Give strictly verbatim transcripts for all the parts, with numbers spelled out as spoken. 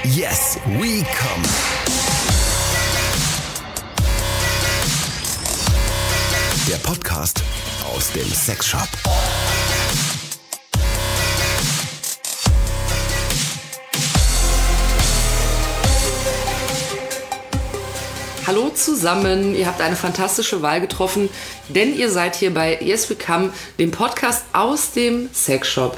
Yes, we come. Der Podcast aus dem Sexshop. Hallo zusammen, ihr habt eine fantastische Wahl getroffen, denn ihr seid hier bei Yes We Come, dem Podcast aus dem Sexshop.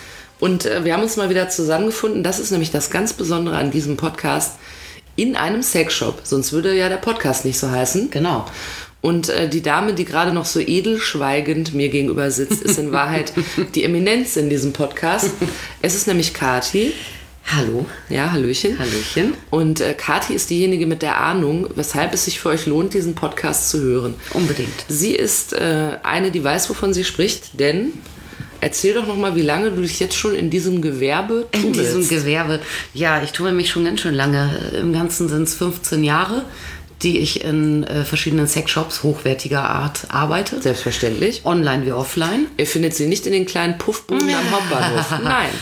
Und äh, wir haben uns mal wieder zusammengefunden, das ist nämlich das ganz Besondere an diesem Podcast, in einem Sexshop, sonst würde ja der Podcast nicht so heißen. Genau. Und äh, die Dame, die gerade noch so edel schweigend mir gegenüber sitzt, ist in Wahrheit die Eminenz in diesem Podcast. Es ist nämlich Kathi. Hallo. Ja, Hallöchen. Hallöchen. Und äh, Kathi ist diejenige mit der Ahnung, weshalb es sich für euch lohnt, diesen Podcast zu hören. Unbedingt. Sie ist äh, eine, die weiß, wovon sie spricht, denn erzähl doch nochmal, wie lange du dich jetzt schon in diesem Gewerbe tummelst. In diesem Gewerbe, ja, ich tue mich schon ganz schön lange. Im Ganzen sind es fünfzehn Jahre, die ich in äh, verschiedenen Sexshops hochwertiger Art arbeite. Selbstverständlich. Online wie offline. Ihr findet sie nicht in den kleinen Puffbuden am Hauptbahnhof.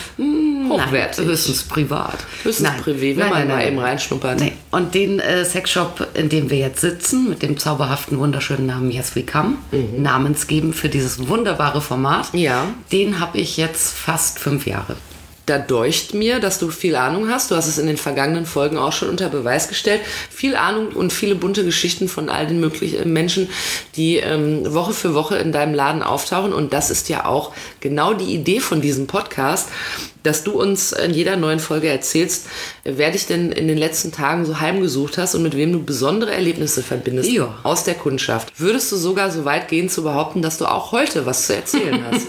Nein. Hochwertig. Nein, höchstens privat. Höchstens nein. privé, wenn nein, man nein, mal nein, eben reinschnuppert. Nee. Und den äh, Sexshop, in dem wir jetzt sitzen, mit dem zauberhaften, wunderschönen Namen Yes We Come, mhm. namensgebend für dieses wunderbare Format, ja. den habe ich jetzt fast fünf Jahre. Da deucht mir, dass du viel Ahnung hast. Du hast es in den vergangenen Folgen auch schon unter Beweis gestellt. Viel Ahnung und viele bunte Geschichten von all den möglichen Menschen, die ähm, Woche für Woche in deinem Laden auftauchen. Und das ist ja auch genau die Idee von diesem Podcast, dass du uns in jeder neuen Folge erzählst, wer dich denn in den letzten Tagen so heimgesucht hast und mit wem du besondere Erlebnisse verbindest ja. aus der Kundschaft. Würdest du sogar so weit gehen zu behaupten, dass du auch heute was zu erzählen hast?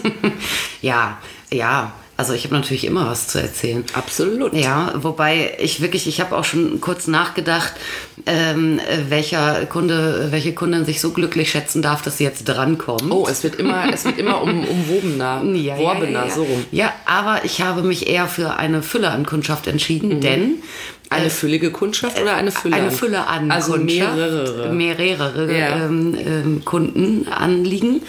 ja, ja. Also ich habe natürlich immer was zu erzählen. Absolut. Ja, wobei ich wirklich, ich habe auch schon kurz nachgedacht, ähm, welcher Kunde, welche Kundin sich so glücklich schätzen darf, dass sie jetzt drankommt. Oh, es wird immer, es wird immer um, umwobener, ja, worbener, ja, ja, ja. so rum. Ja, aber ich habe mich eher für eine Fülle an Kundschaft entschieden, mhm. denn... Eine äh, füllige Kundschaft oder eine Fülle? Eine Fülle an also Kundschaft. mehrere. Mehrere ja. ähm, ähm, Kunden anliegen.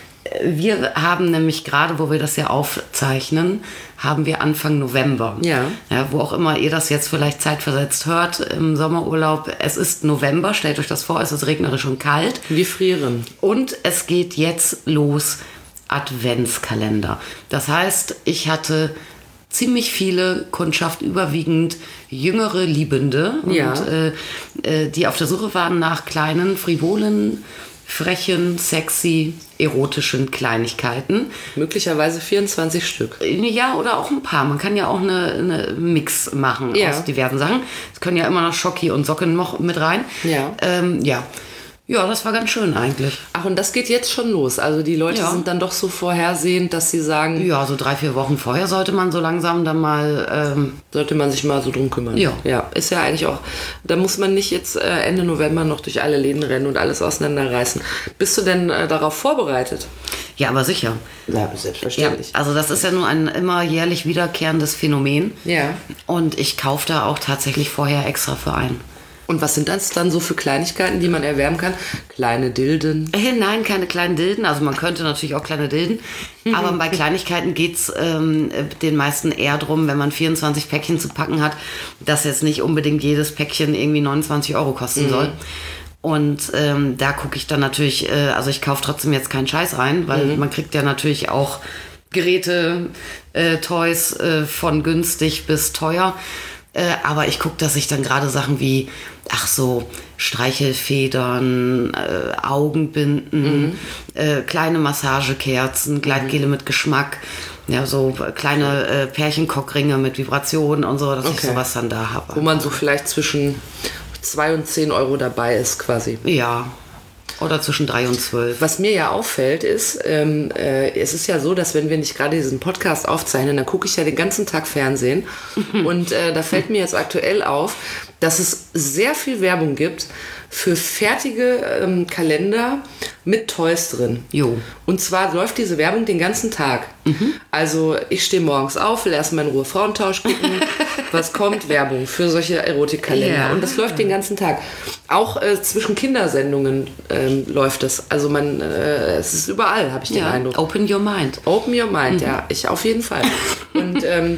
Wir haben nämlich gerade, wo wir das ja aufzeichnen, haben wir Anfang November. Ja. Ja. Wo auch immer ihr das jetzt vielleicht zeitversetzt hört, im Sommerurlaub. Es ist November, stellt euch das vor, es ist regnerisch und kalt. Wir frieren. Und es geht jetzt los, Adventskalender. Das heißt, ich hatte ziemlich viele Kundschaft, überwiegend jüngere Liebende, ja. und, äh, die auf der Suche waren nach kleinen, frivolen, frechen, sexy, erotischen Kleinigkeiten. Möglicherweise vierundzwanzig Stück. Ja, oder auch ein paar. Man kann ja auch eine, eine Mix machen ja. aus diversen Sachen. Es können ja immer noch Schocki und Socken noch mit rein. Ja. Ähm, ja. Ja, das war ganz schön eigentlich. Ach, und das geht jetzt schon los? Also die Leute ja. sind dann doch so vorhersehend, dass sie sagen... Ja, so drei, vier Wochen vorher sollte man so langsam dann mal... Ähm, sollte man sich mal so drum kümmern. Ja. Ja, ist ja eigentlich auch... Da muss man nicht jetzt äh, Ende November noch durch alle Läden rennen und alles auseinanderreißen. Bist du denn äh, darauf vorbereitet? Ja, aber sicher. Ja, selbstverständlich. Ja, also das ist ja nur ein immer jährlich wiederkehrendes Phänomen. Ja. Und ich kaufe da auch tatsächlich vorher extra für ein. Und was sind das dann so für Kleinigkeiten, die man erwerben kann? Kleine Dilden? Äh, nein, keine kleinen Dilden. Also man könnte natürlich auch kleine Dilden. Aber bei Kleinigkeiten geht es ähm, den meisten eher drum, wenn man vierundzwanzig Päckchen zu packen hat, dass jetzt nicht unbedingt jedes Päckchen irgendwie neunundzwanzig Euro kosten mhm. soll. Und ähm, da gucke ich dann natürlich, äh, also ich kaufe trotzdem jetzt keinen Scheiß rein, weil mhm. man kriegt ja natürlich auch Geräte, äh, Toys äh, von günstig bis teuer. Äh, aber ich gucke, dass ich dann gerade Sachen wie, ach so, Streichelfedern, äh, Augenbinden, mhm. äh, kleine Massagekerzen, Gleitgele mhm. mit Geschmack, ja, so kleine äh, Pärchenkockringe mit Vibrationen und so, dass okay. ich sowas dann da habe. Wo man so vielleicht zwischen zwei und zehn Euro dabei ist quasi. Ja. Oder zwischen drei und zwölf. Was mir ja auffällt, ist, ähm, äh, es ist ja so, dass wenn wir nicht gerade diesen Podcast aufzeichnen, dann gucke ich ja den ganzen Tag Fernsehen. Und äh, da fällt mir jetzt aktuell auf, dass es sehr viel Werbung gibt für fertige ähm, Kalender mit Toys drin. Jo. Und zwar läuft diese Werbung den ganzen Tag. Mhm. Also ich stehe morgens auf, will erstmal in Ruhe Frauentausch gucken. Was kommt? Werbung für solche Erotikkalender. Ja. Und das läuft den ganzen Tag. Auch äh, zwischen Kindersendungen ähm, läuft das. Also man, äh, es ist überall, habe ich den ja. Eindruck. Open your mind. Open your mind, mhm. ja. Ich auf jeden Fall. Und ähm,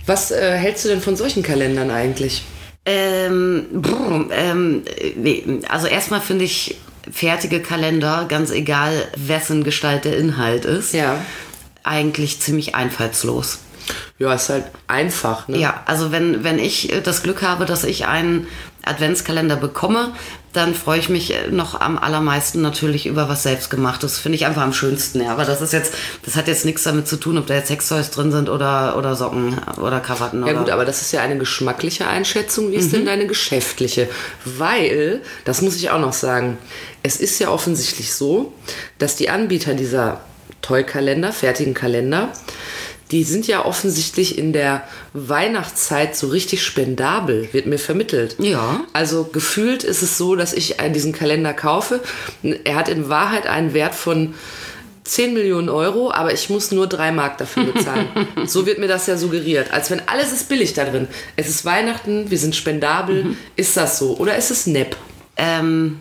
Was äh, hältst du denn von solchen Kalendern eigentlich? Ähm, brr, ähm, nee, also erstmal finde ich fertige Kalender, ganz egal wessen Gestalt der Inhalt ist, Ja. eigentlich ziemlich einfallslos. Ja, ist halt einfach, ne? Ja, also wenn, wenn ich das Glück habe, dass ich einen Adventskalender bekomme, dann freue ich mich noch am allermeisten natürlich über was Selbstgemachtes. Finde ich einfach am schönsten, ja. Aber das ist jetzt, das hat jetzt nichts damit zu tun, ob da jetzt Sextoys drin sind oder, oder Socken oder Krawatten. Ja oder gut, aber das ist ja eine geschmackliche Einschätzung. Wie ist denn deine geschäftliche? Weil, das muss ich auch noch sagen, es ist ja offensichtlich so, dass die Anbieter dieser Toy-Kalender, fertigen Kalender, die sind ja offensichtlich in der Weihnachtszeit so richtig spendabel, wird mir vermittelt. Ja. Also gefühlt ist es so, dass ich diesen Kalender kaufe. Er hat in Wahrheit einen Wert von zehn Millionen Euro, aber ich muss nur drei Mark dafür bezahlen. So wird mir das ja suggeriert. Als wenn alles ist billig da drin. Es ist Weihnachten, wir sind spendabel. Mhm. Ist das so? Oder ist es nepp? Ähm...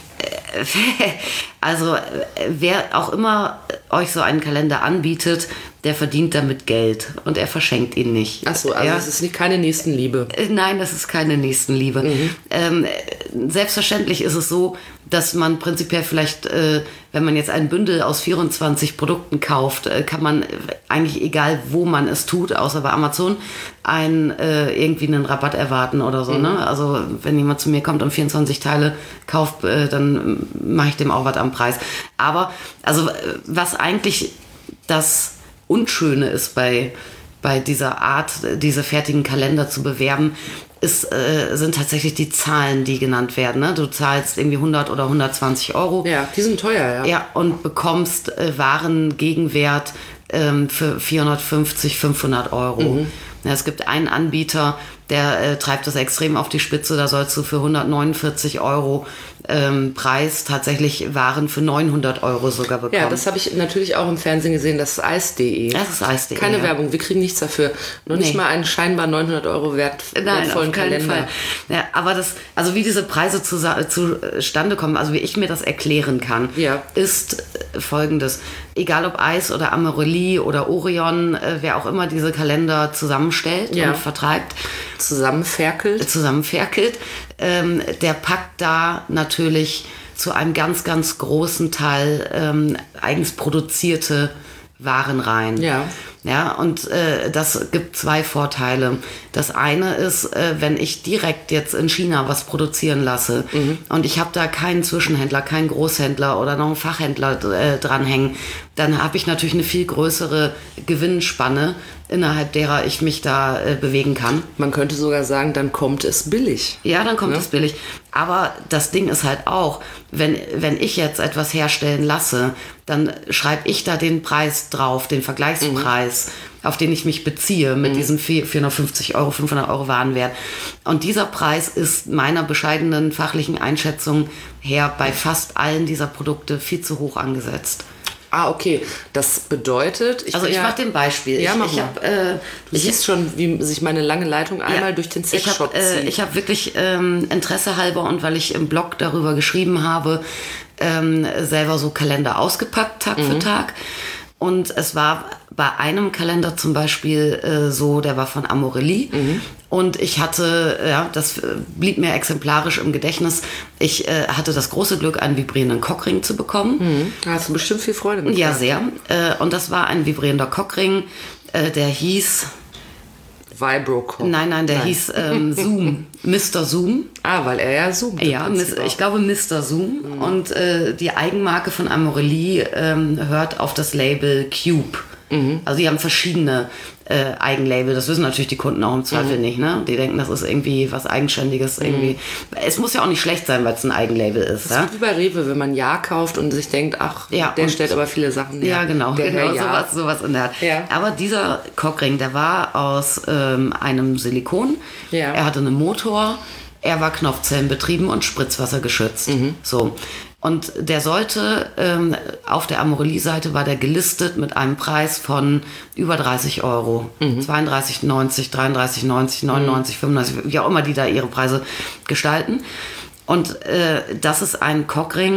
Also, wer auch immer euch so einen Kalender anbietet, der verdient damit Geld und er verschenkt ihn nicht. Ach so, also ja? es ist nicht keine Nächstenliebe. Nein, das ist keine Nächstenliebe. Mhm. Ähm, selbstverständlich ist es so, dass man prinzipiell vielleicht, äh, wenn man jetzt ein Bündel aus vierundzwanzig Produkten kauft, äh, kann man eigentlich, egal wo man es tut, außer bei Amazon, einen, äh, irgendwie einen Rabatt erwarten oder so. Mhm. Ne? Also wenn jemand zu mir kommt und vierundzwanzig Teile kauft, äh, dann mache ich dem auch was am Preis. Aber also was eigentlich das Unschöne ist bei, bei dieser Art, diese fertigen Kalender zu bewerben, ist, äh, sind tatsächlich die Zahlen, die genannt werden. Ne? Du zahlst irgendwie hundert oder hundertzwanzig Euro. Ja, die sind teuer, ja. Ja, und bekommst äh, Warengegenwert ähm, für vierhundertfünfzig, fünfhundert Euro. Mhm. Ja, es gibt einen Anbieter, der äh, treibt das extrem auf die Spitze. Da sollst du für hundertneunundvierzig Euro ähm, Preis tatsächlich Waren für neunhundert Euro sogar bekommen. Ja, das habe ich natürlich auch im Fernsehen gesehen. Das ist eis punkt de. Das ist eis punkt de. Keine ja. Werbung, wir kriegen nichts dafür. Noch Nee. nicht mal einen scheinbar neunhundert Euro wert, Nein, wertvollen auf keinen Kalender. Fall. Ja, aber das, also wie diese Preise zu, zustande kommen, also wie ich mir das erklären kann, Ja. ist folgendes. Egal ob Eis oder Amorelie oder Orion, äh, wer auch immer diese Kalender zusammenstellt Ja. und vertreibt, Zusammenferkelt. zusammenferkelt, ähm, der packt da natürlich zu einem ganz, ganz großen Teil ähm, eigens produzierte Waren rein. Ja. Ja, und äh, das gibt zwei Vorteile. Das eine ist, äh, wenn ich direkt jetzt in China was produzieren lasse mhm. und ich habe da keinen Zwischenhändler, keinen Großhändler oder noch einen Fachhändler äh, dranhängen, dann habe ich natürlich eine viel größere Gewinnspanne, innerhalb derer ich mich da äh, bewegen kann. Man könnte sogar sagen, dann kommt es billig. Ja, dann kommt Ja. es billig. Aber das Ding ist halt auch, wenn, wenn ich jetzt etwas herstellen lasse, dann schreibe ich da den Preis drauf, den Vergleichspreis, mhm. auf den ich mich beziehe mit mhm. diesem vierhundertfünfzig Euro, fünfhundert Euro Warenwert. Und dieser Preis ist meiner bescheidenen fachlichen Einschätzung her bei fast allen dieser Produkte viel zu hoch angesetzt. Ah, okay. Das bedeutet... Ich Also bin ich ja, mache dir ein Beispiel. Ja, ich mach ich mal. habe äh, Du siehst schon, wie sich meine lange Leitung einmal durch den Ich Sexshop habe äh, zieht. ich hab wirklich ähm, Interesse halber und weil ich im Blog darüber geschrieben habe, ähm, selber so Kalender ausgepackt, Tag Mhm. für Tag. Und es war bei einem Kalender zum Beispiel äh, so, der war von Amorelie. Mhm. Und ich hatte, ja, das äh, blieb mir exemplarisch im Gedächtnis, ich äh, hatte das große Glück, einen vibrierenden Cockring zu bekommen. Mhm. Da hast du bestimmt viel Freude mit. Ja, sehr. Äh, und das war ein vibrierender Cockring, äh, der hieß... Vibrocock. Nein, nein, der nein. hieß ähm, Zoom, Mister Zoom. Ah, weil er ja zoomt. Ja, ich glaube Mister Zoom. Mhm. Und äh, die Eigenmarke von Amorelie ähm, hört auf das Label Cube. Mhm. Also die haben verschiedene äh, Eigenlabel. Das wissen natürlich die Kunden auch im Zweifel mhm. nicht. Ne? Die denken, das ist irgendwie was Eigenständiges. Mhm. Irgendwie. Es muss ja auch nicht schlecht sein, weil es ein Eigenlabel ist. Das ja? ist wie bei Rewe, wenn man Ja kauft und sich denkt, ach, ja, der stellt aber viele Sachen her. Ja, genau. Der genau ja. sowas, sowas in der Art. Ja. Aber dieser Cockring, der war aus ähm, einem Silikon. Ja. Er hatte einen Motor. Er war Knopfzellenbetrieben und Spritzwasser geschützt. Mhm. So. Und der sollte, ähm, auf der Amorelie-Seite war der gelistet mit einem Preis von über dreißig Euro. Mhm. zweiunddreißig neunzig, dreiunddreißig neunzig, neunundneunzig, mhm. fünfundneunzig, wie auch immer die da ihre Preise gestalten. Und äh, das ist ein Cockring,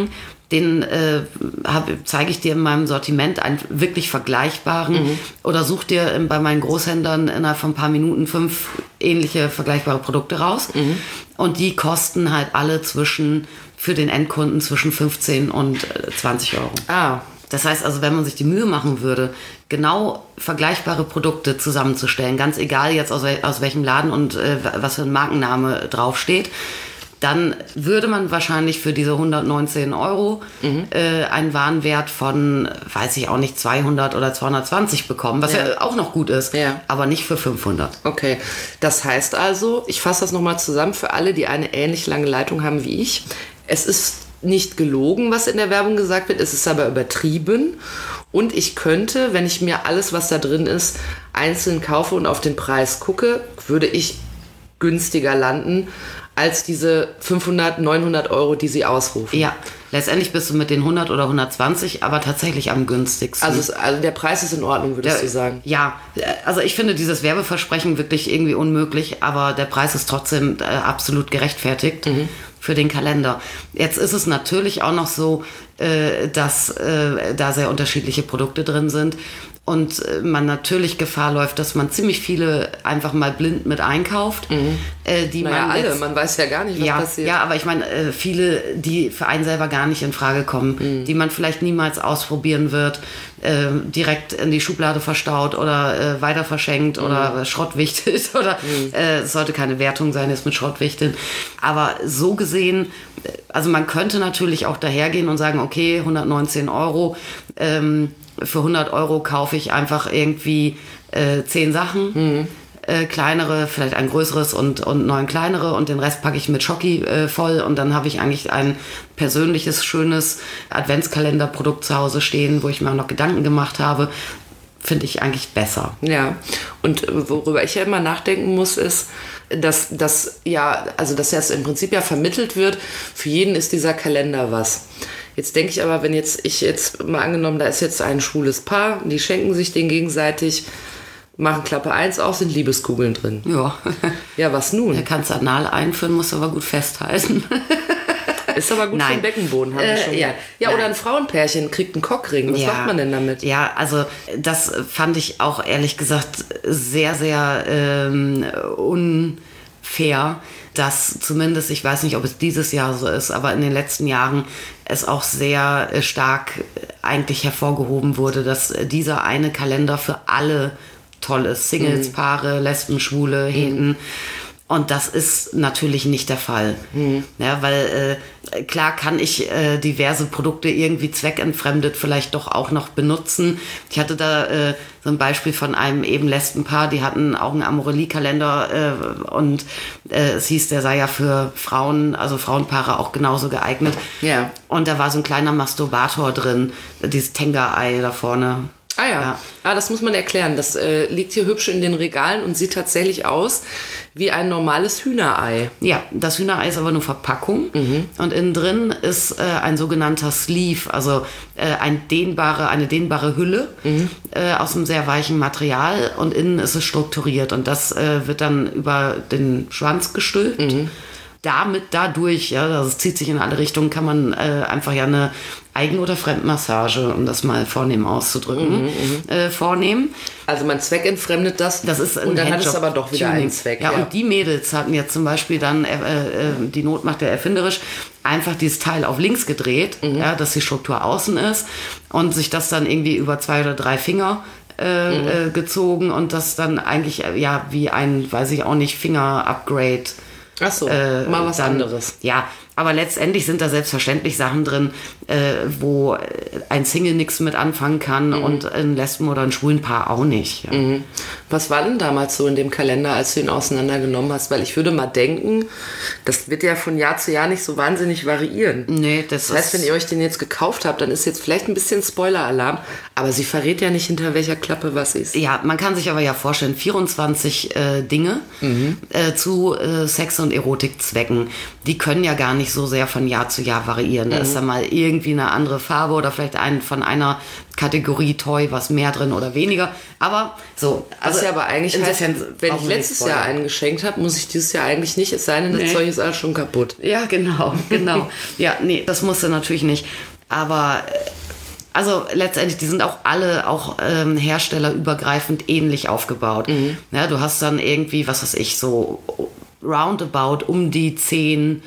den äh, zeige ich dir in meinem Sortiment, einen wirklich vergleichbaren. Mhm. Oder such dir in, bei meinen Großhändlern innerhalb von ein paar Minuten fünf ähnliche vergleichbare Produkte raus. Mhm. Und die kosten halt alle zwischen, für den Endkunden zwischen fünfzehn und zwanzig Euro. Ah. Das heißt also, wenn man sich die Mühe machen würde, genau vergleichbare Produkte zusammenzustellen, ganz egal jetzt aus, wel- aus welchem Laden und äh, was für ein Markenname draufsteht, dann würde man wahrscheinlich für diese hundertneunzehn Euro mhm. äh, einen Warenwert von, weiß ich auch nicht, zweihundert oder zweihundertzwanzig bekommen, was ja, ja auch noch gut ist, ja. aber nicht für fünfhundert. Okay, das heißt also, ich fasse das nochmal zusammen für alle, die eine ähnlich lange Leitung haben wie ich. Es ist nicht gelogen, was in der Werbung gesagt wird, es ist aber übertrieben. Und ich könnte, wenn ich mir alles, was da drin ist, einzeln kaufe und auf den Preis gucke, würde ich günstiger landen als diese fünfhundert, neunhundert Euro, die sie ausrufen. Ja, letztendlich bist du mit den hundert oder hundertzwanzig, aber tatsächlich am günstigsten. Also, es, also der Preis ist in Ordnung, würdest der, du sagen? Ja, also ich finde dieses Werbeversprechen wirklich irgendwie unmöglich, aber der Preis ist trotzdem äh, absolut gerechtfertigt. Mhm. Für den Kalender. Jetzt ist es natürlich auch noch so, äh, dass äh, da sehr unterschiedliche Produkte drin sind und äh, man natürlich Gefahr läuft, dass man ziemlich viele einfach mal blind mit einkauft. Mhm. Äh, die naja, man alle, jetzt, man weiß ja gar nicht, was ja, passiert. Ja, aber ich meine, äh, viele, die für einen selber gar nicht in Frage kommen, mhm. die man vielleicht niemals ausprobieren wird, äh, direkt in die Schublade verstaut oder äh, weiter verschenkt mhm. oder schrottwichtet oder mhm. äh, es sollte keine Wertung sein, jetzt mit Schrottwichteln. Aber so gesehen, also man könnte natürlich auch dahergehen und sagen, okay, hundertneunzehn Euro, ähm, für hundert Euro kaufe ich einfach irgendwie äh, zehn Sachen, mhm. äh, kleinere, vielleicht ein größeres und, und neun kleinere und den Rest packe ich mit Schoki äh, voll und dann habe ich eigentlich ein persönliches, schönes Adventskalenderprodukt zu Hause stehen, wo ich mir auch noch Gedanken gemacht habe. Finde ich eigentlich besser. Ja, und worüber ich ja immer nachdenken muss, ist, dass das ja, also dass jetzt im Prinzip ja vermittelt wird, für jeden ist dieser Kalender was. Jetzt denke ich aber, wenn jetzt ich jetzt mal angenommen, da ist jetzt ein schwules Paar, die schenken sich den gegenseitig, machen Klappe eins auf, sind Liebeskugeln drin. Ja. Ja, was nun? Da kannst du anal einführen, musst aber gut festhalten. Ist aber gut Nein. für den Beckenboden, haben wir äh, schon ja. ja, oder ein Frauenpärchen kriegt einen Cockring. Was ja. macht man denn damit? Ja, also das fand ich auch ehrlich gesagt sehr, sehr ähm, unfair, dass zumindest, ich weiß nicht, ob es dieses Jahr so ist, aber in den letzten Jahren es auch sehr äh, stark eigentlich hervorgehoben wurde, dass äh, dieser eine Kalender für alle toll ist. Singles, mhm. Paare, Lesben, Schwule, Heten. Mhm. Und das ist natürlich nicht der Fall. Mhm. Ja, weil äh, klar kann ich äh, diverse Produkte irgendwie zweckentfremdet vielleicht doch auch noch benutzen. Ich hatte da äh, so ein Beispiel von einem eben Lesbenpaar, die hatten auch einen Amorelie-Kalender äh, und äh, es hieß, der sei ja für Frauen, also Frauenpaare auch genauso geeignet. Ja. Und da war so ein kleiner Masturbator drin, dieses Tenga-Ei da vorne. Ah ja. ja, ah, das muss man erklären. Das äh, liegt hier hübsch in den Regalen und sieht tatsächlich aus wie ein normales Hühnerei. Ja, das Hühnerei ist aber nur Verpackung mhm. und innen drin ist äh, ein sogenannter Sleeve, also äh, ein dehnbare, eine dehnbare Hülle mhm. äh, aus einem sehr weichen Material und innen ist es strukturiert und das äh, wird dann über den Schwanz gestülpt. Mhm. Damit, dadurch, ja, das zieht sich in alle Richtungen, kann man äh, einfach ja eine Eigen- oder Fremdmassage, um das mal vornehm auszudrücken, mhm, äh, vornehmen. Also man zweckentfremdet das, das ist ein und dann Handjob hat es aber doch wieder Tuning. einen Zweck. Ja, ja, und die Mädels hatten jetzt zum Beispiel dann, äh, äh, die Not macht der erfinderisch, einfach dieses Teil auf links gedreht, mhm. ja, dass die Struktur außen ist und sich das dann irgendwie über zwei oder drei Finger Äh, mhm. äh, gezogen und das dann eigentlich äh, ja wie ein, weiß ich auch nicht, Finger-Upgrade. Ach so, äh, mal was dann, anderes. Ja, aber letztendlich sind da selbstverständlich Sachen drin, äh, wo ein Single nichts mit anfangen kann mhm. und ein Lesben- oder ein Schwulenpaar auch nicht. Ja. Mhm. Was war denn damals so in dem Kalender, als du ihn auseinandergenommen hast? Weil ich würde mal denken, das wird ja von Jahr zu Jahr nicht so wahnsinnig variieren. Nee, das, das heißt, wenn ihr euch den jetzt gekauft habt, dann ist jetzt vielleicht ein bisschen Spoiler-Alarm, aber sie verrät ja nicht, hinter welcher Klappe was ist. Ja, man kann sich aber ja vorstellen, vierundzwanzig äh, Dinge mhm. äh, zu äh, Sex- und Erotikzwecken, die können ja gar nicht so sehr von Jahr zu Jahr variieren. Da mhm. ist dann mal irgendwie eine andere Farbe oder vielleicht ein, von einer Kategorie Toy was mehr drin oder weniger. Aber so. Also was ja aber eigentlich heißt, wenn ich letztes Jahr einen geschenkt habe, muss ich dieses Jahr eigentlich nicht, es sei denn, das nee. Zeug ist alles schon kaputt. Ja, genau, genau. Ja, nee, das musste natürlich nicht. Aber also letztendlich, die sind auch alle auch ähm, herstellerübergreifend ähnlich aufgebaut. Mhm. Ja, du hast dann irgendwie, was weiß ich, so roundabout um die zehn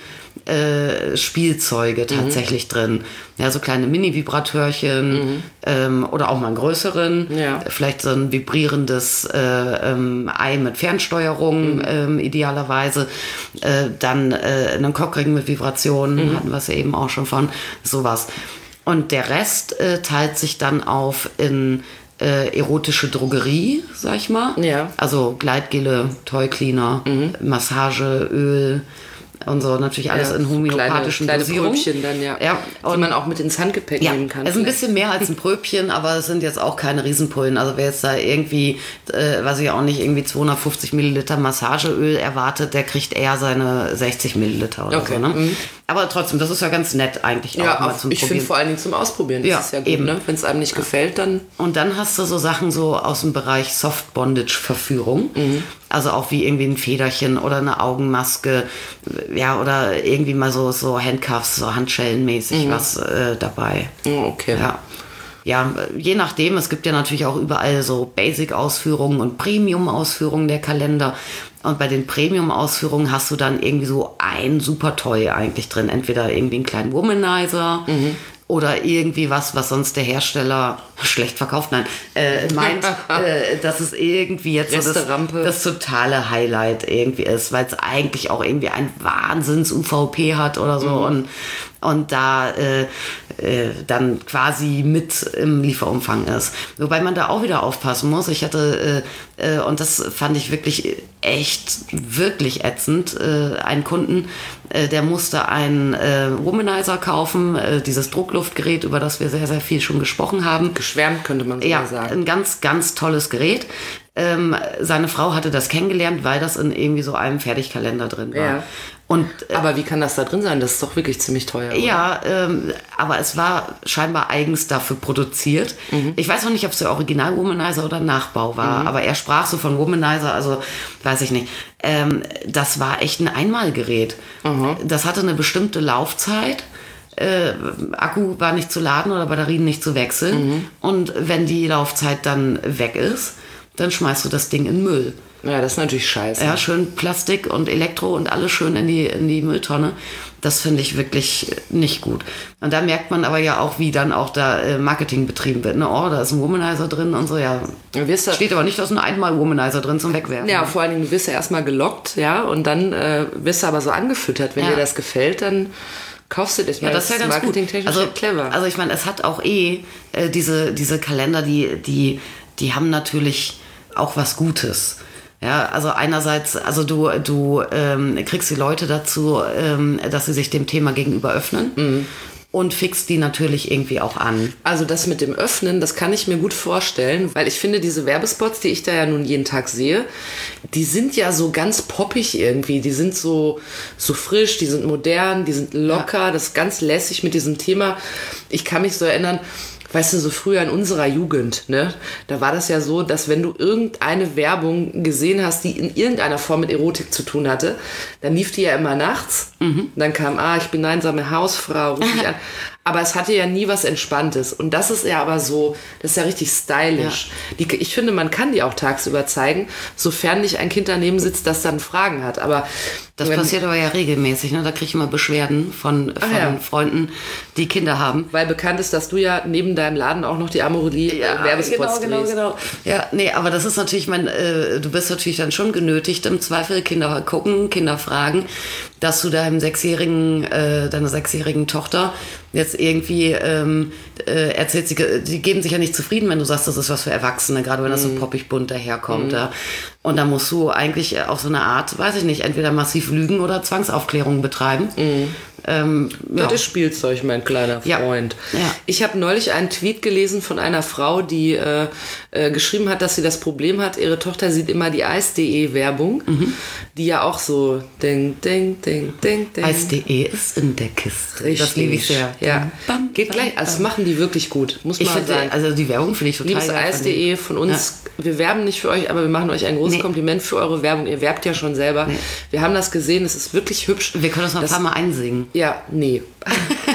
äh, Spielzeuge tatsächlich mhm. drin. Ja, so kleine Mini-Vibratörchen mhm. ähm, oder auch mal einen größeren. Ja. Vielleicht so ein vibrierendes äh, ähm, Ei mit Fernsteuerung mhm. ähm, idealerweise. Äh, dann äh, einen Cockring mit Vibrationen, mhm. hatten wir es ja eben auch schon von. Sowas. Und der Rest äh, teilt sich dann auf in äh, erotische Drogerie, sag ich mal. Ja. Also Gleitgele, Toy Cleaner, mhm. Massage, Öl und so. Natürlich alles ja, in homöopathischen kleine, Dosierungen. Kleine Pröbchen dann, ja. ja. Und die man auch mit ins Handgepäck ja, nehmen kann. Es ist ein bisschen mehr als ein Pröbchen, aber es sind jetzt auch keine Riesenpullen. Also wer jetzt da irgendwie, äh, weiß ich auch nicht, irgendwie zweihundertfünfzig Milliliter Massageöl erwartet, der kriegt eher seine sechzig Milliliter oder okay. so. Ne? Mhm. Aber trotzdem, das ist ja ganz nett eigentlich auch ja, mal auch, zum ich Probieren. finde vor allen Dingen zum Ausprobieren. Das ja, ist ja gut, eben. Ne? Wenn es einem nicht gefällt, dann... Und dann hast du so Sachen so aus dem Bereich Soft-Bondage-Verführung. Mhm. Also auch wie irgendwie ein Federchen oder eine Augenmaske. Ja, oder irgendwie mal so, so Handcuffs, so Handschellenmäßig mhm. was äh, dabei. Oh, okay. Ja. Ja, je nachdem, es gibt ja natürlich auch überall so Basic-Ausführungen und Premium-Ausführungen der Kalender. Und bei den Premium-Ausführungen hast du dann irgendwie so ein super Toy eigentlich drin. Entweder irgendwie einen kleinen Womanizer mhm. oder irgendwie was, was sonst der Hersteller schlecht verkauft, nein, äh, meint, äh, dass es irgendwie jetzt so das, das totale Highlight irgendwie ist, weil es eigentlich auch irgendwie ein Wahnsinns-U V P hat oder so. Mhm. Und und da äh, äh, dann quasi mit im Lieferumfang ist. Wobei man da auch wieder aufpassen muss. Ich hatte, äh, äh, und das fand ich wirklich echt, wirklich ätzend, äh, einen Kunden, äh, der musste einen äh, Womanizer kaufen, äh, dieses Druckluftgerät, über das wir sehr, sehr viel schon gesprochen haben. Geschwärmt, könnte man so ja, sagen. Ein ganz, ganz tolles Gerät. Ähm, seine Frau hatte das kennengelernt, weil das in irgendwie so einem Fertigkalender drin war. Ja. Und, äh, aber wie kann das da drin sein? Das ist doch wirklich ziemlich teuer. Ja, ähm, aber es war scheinbar eigens dafür produziert. Mhm. Ich weiß noch nicht, ob es der Original-Womanizer oder Nachbau war, mhm. aber er sprach so von Womanizer, also weiß ich nicht. Ähm, das war echt ein Einmalgerät. Mhm. Das hatte eine bestimmte Laufzeit. Äh, Akku war nicht zu laden oder Batterien nicht zu wechseln. Mhm. Und wenn die Laufzeit dann weg ist, dann schmeißt du das Ding in Müll. Ja, das ist natürlich scheiße. Ja, schön Plastik und Elektro und alles schön in die, in die Mülltonne. Das finde ich wirklich nicht gut. Und da merkt man aber ja auch, wie dann auch da äh, Marketing betrieben wird. Ne? Oh, da ist ein Womanizer drin und so, ja. Wirst du, steht aber nicht, da ist nur einmal Womanizer drin zum Wegwerfen. Ja, vor allen Dingen, du wirst ja erstmal gelockt, ja, und dann äh, wirst du aber so angefüttert. Wenn ja. dir das gefällt, dann kaufst du das. Ja, das ist ja ganz gut. Also, clever. Also ich meine, es hat auch eh äh, diese, diese Kalender, die, die, die haben natürlich auch was Gutes. Ja, also einerseits, also du, du ähm, kriegst die Leute dazu, ähm, dass sie sich dem Thema gegenüber öffnen mhm. und fixst die natürlich irgendwie auch an. Also das mit dem Öffnen, das kann ich mir gut vorstellen, weil ich finde, diese Werbespots, die ich da ja nun jeden Tag sehe, die sind ja so ganz poppig irgendwie. Die sind so, so frisch, die sind modern, die sind locker, ja. Das ist ganz lässig mit diesem Thema. Ich kann mich so erinnern, weißt du, so früher in unserer Jugend, ne, da war das ja so, dass wenn du irgendeine Werbung gesehen hast, die in irgendeiner Form mit Erotik zu tun hatte, dann lief die ja immer nachts. Mhm. Dann kam, ah, ich bin eine einsame Hausfrau, ruf mich an. Aber es hatte ja nie was Entspanntes. Und das ist ja aber so, das ist ja richtig stylisch. Ja. Die, ich finde, man kann die auch tagsüber zeigen, sofern nicht ein Kind daneben sitzt, das dann Fragen hat. Aber das wenn, passiert aber ja regelmäßig. Ne? Da kriege ich immer Beschwerden von, von ja. Freunden, die Kinder haben. Weil bekannt ist, dass du ja neben deinem Laden auch noch die Amorelie-Werbespots ja, genau, genau, genau. Ja, nee, aber das ist natürlich, mein, äh, du bist natürlich dann schon genötigt, im Zweifel Kinder gucken, Kinder fragen, dass du deinem sechsjährigen, äh, deiner sechsjährigen Tochter jetzt irgendwie ähm, äh, erzählt, sie, die geben sich ja nicht zufrieden, wenn du sagst, das ist was für Erwachsene, gerade wenn das so poppig bunt daherkommt. Mm. Ja. Und da musst du eigentlich auf so eine Art, weiß ich nicht, entweder massiv lügen oder Zwangsaufklärung betreiben. Mm. Ähm, ja. Das ist Spielzeug, mein kleiner Freund. Ja. Ja. Ich habe neulich einen Tweet gelesen von einer Frau, die äh, äh, geschrieben hat, dass sie das Problem hat, ihre Tochter sieht immer die Eis.de-Werbung, mhm. die ja auch so ding, ding, ding, ding, ding. Eis.de ist in der Kiste. Richtig. Das liebe ich sehr. Ja. Bam, Geht bam, gleich. Also das machen die wirklich gut, muss ich man find, sagen. Also die Werbung finde ich total Liebes Eis.de von uns, ja. wir werben nicht für euch, aber wir machen euch ein großes nee. Kompliment für eure Werbung. Ihr werbt ja schon selber. Nee. Wir haben das gesehen, es ist wirklich hübsch. Wir können das noch das, ein paar Mal einsingen. Ja, nee.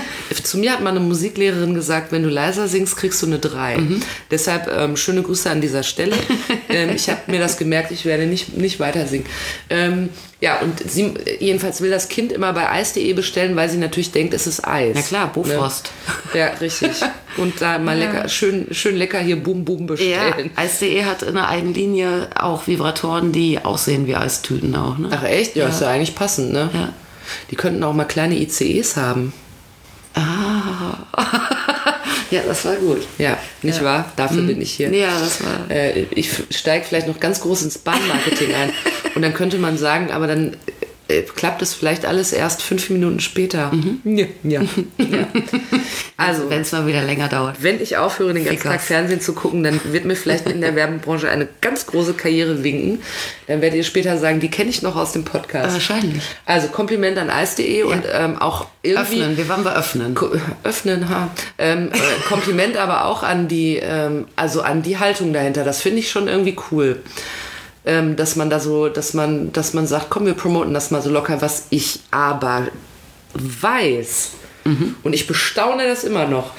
zu mir hat mal eine Musiklehrerin gesagt, wenn du leiser singst, kriegst du eine drei. Mhm. Deshalb ähm, schöne Grüße an dieser Stelle. ähm, ich habe mir das gemerkt, ich werde nicht, nicht weiter singen. Ähm, ja, und sie jedenfalls will das Kind immer bei eis punkt de bestellen, weil sie natürlich denkt, es ist Eis. Na klar, Bofrost. Ne? Ja, richtig. Und da mal lecker, ja. schön, schön lecker hier Bum Bum bestellen. Ja, eis punkt de hat in der eigenen Linie auch Vibratoren, die aussehen wie Eistüten auch. Ne? Ach echt? Ja, ja, ist ja eigentlich passend, ne? Ja. Die könnten auch mal kleine I C Es haben. Ah. Ja, das war gut. Ja, nicht ja. wahr? Dafür mhm. bin ich hier. Ja, das war... Äh, ich steige vielleicht noch ganz groß ins Bahnmarketing ein. Und dann könnte man sagen, aber dann äh, klappt es vielleicht alles erst fünf Minuten später. Mhm. Ja, ja. ja. Also, wenn es mal wieder länger dauert. Wenn ich aufhöre, den ganzen Tag Fernsehen zu gucken, dann wird mir vielleicht in der Werbebranche eine ganz große Karriere winken. Dann werdet ihr später sagen, die kenne ich noch aus dem Podcast. Wahrscheinlich. Also Kompliment an eis punkt de ja. und ähm, auch irgendwie... Öffnen, wir wollen wir öffnen. Ko- öffnen, ha. Ähm, äh, Kompliment aber auch an die, ähm, also an die Haltung dahinter. Das finde ich schon irgendwie cool. Ähm, dass man da so, dass man, dass man sagt, komm, wir promoten das mal so locker, was ich aber weiß. Mhm. Und ich bestaune das immer noch.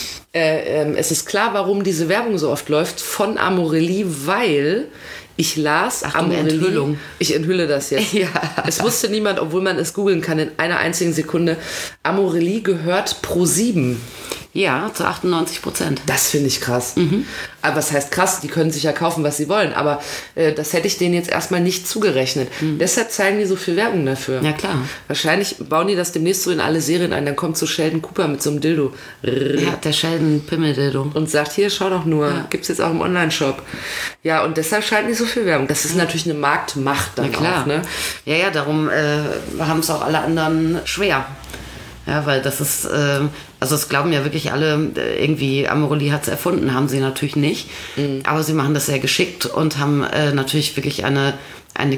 Äh, ähm, es ist klar, warum diese Werbung so oft läuft von Amorelie, weil ich las Achtung, Amorelie. Enthüllung. Ich enthülle das jetzt. Ja. Es wusste niemand, obwohl man es googeln kann in einer einzigen Sekunde. Amorelie gehört ProSieben. Ja, zu achtundneunzig Prozent. Das finde ich krass. Mhm. Aber was heißt krass? Die können sich ja kaufen, was sie wollen. Aber äh, das hätte ich denen jetzt erstmal nicht zugerechnet. Mhm. Deshalb zeigen die so viel Werbung dafür. Ja, klar. Wahrscheinlich bauen die das demnächst so in alle Serien ein. Dann kommt so Sheldon Cooper mit so einem Dildo. Ja, der Sheldon Pimmel-Dildo. Und sagt, hier, schau doch nur. Ja. Gibt's jetzt auch im Online-Shop. Ja, und deshalb schalten die so viel Werbung. Das ist ja. natürlich eine Marktmacht dann auch. Ne? Ja, ja, darum äh, haben es auch alle anderen schwer. Ja, weil das ist, äh, also es glauben ja wirklich alle, äh, irgendwie Amorelie hat es erfunden, haben sie natürlich nicht. Mhm. Aber sie machen das sehr geschickt und haben äh, natürlich wirklich eine, eine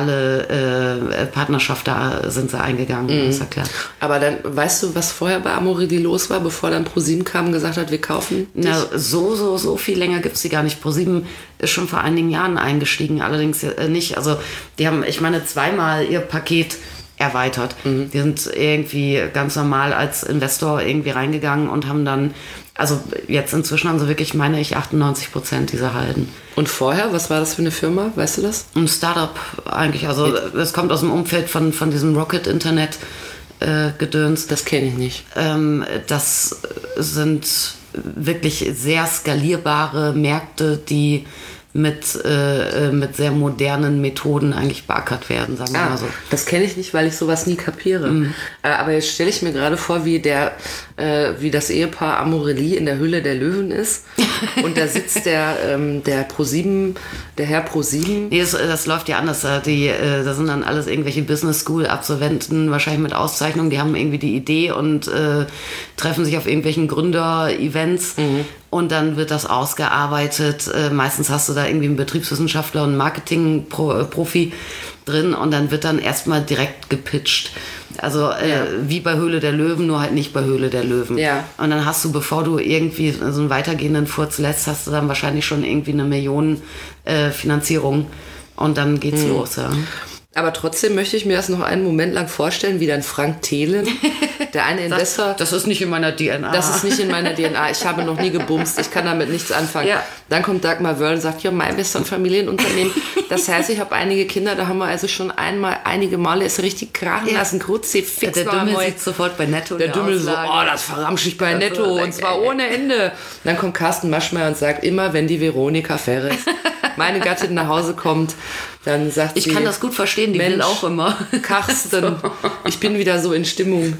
geniale äh, Partnerschaft, da sind sie eingegangen, mhm. ist ja klar. Aber dann, weißt du, was vorher bei Amorelie los war, bevor dann ProSieben kam und gesagt hat, wir kaufen dich? Na, so, so, so viel länger gibt es sie gar nicht. ProSieben ist schon vor einigen Jahren eingestiegen, allerdings äh, nicht. Also die haben, ich meine, zweimal ihr Paket erweitert. Mhm. Die sind irgendwie ganz normal als Investor irgendwie reingegangen und haben dann, also jetzt inzwischen haben sie wirklich, meine ich, achtundneunzig Prozent dieser Halden. Und vorher, was war das für eine Firma? Weißt du das? Ein Startup eigentlich. Also es kommt aus dem Umfeld von, von diesem Rocket Internet äh, Gedöns. Das kenne ich nicht. Ähm, das sind wirklich sehr skalierbare Märkte, die mit, äh, mit sehr modernen Methoden eigentlich beackert werden, sagen wir ah, mal so. Das kenne ich nicht, weil ich sowas nie kapiere. Mhm. Äh, aber jetzt stelle ich mir gerade vor, wie der, äh, wie das Ehepaar Amorelie in der Höhle der Löwen ist. Und da sitzt der, ähm, der ProSieben, der Herr ProSieben. Nee, das, das läuft ja anders. Die, äh, da sind dann alles irgendwelche Business School Absolventen, wahrscheinlich mit Auszeichnung, die haben irgendwie die Idee und äh, treffen sich auf irgendwelchen Gründer-Events. Mhm. Und dann wird das ausgearbeitet. Äh, meistens hast du da irgendwie einen Betriebswissenschaftler und einen Marketing-Profi drin und dann wird dann erstmal direkt gepitcht. Also äh, ja. wie bei Höhle der Löwen, nur halt nicht bei Höhle der Löwen. Ja. Und dann hast du, bevor du irgendwie so einen weitergehenden Furz lässt, hast du dann wahrscheinlich schon irgendwie eine Million äh, Finanzierung und dann geht's hm. los. Ja. Aber trotzdem möchte ich mir das noch einen Moment lang vorstellen, wie dann Frank Thelen, der eine Investor... Das, das ist nicht in meiner D N A. Das ist nicht in meiner D N A. Ich habe noch nie gebumst. Ich kann damit nichts anfangen. Ja. Dann kommt Dagmar Wörl und sagt, ja, mein Investor ein Familienunternehmen. Das heißt, ich habe einige Kinder, da haben wir also schon einmal, einige Male es richtig krachen ja. lassen. Kruzzi, fix der Dümmel sieht sofort bei Netto. Der Dümmel so, oh, das verramsche ich bei das Netto. Und zwar ohne Ende. Und dann kommt Carsten Maschmeyer und sagt, immer wenn die Veronika Ferres, meine Gattin, nach Hause kommt, dann sagt ich sie... Ich kann das gut verstehen, die will auch immer. Carsten, so. Ich bin wieder so in Stimmung.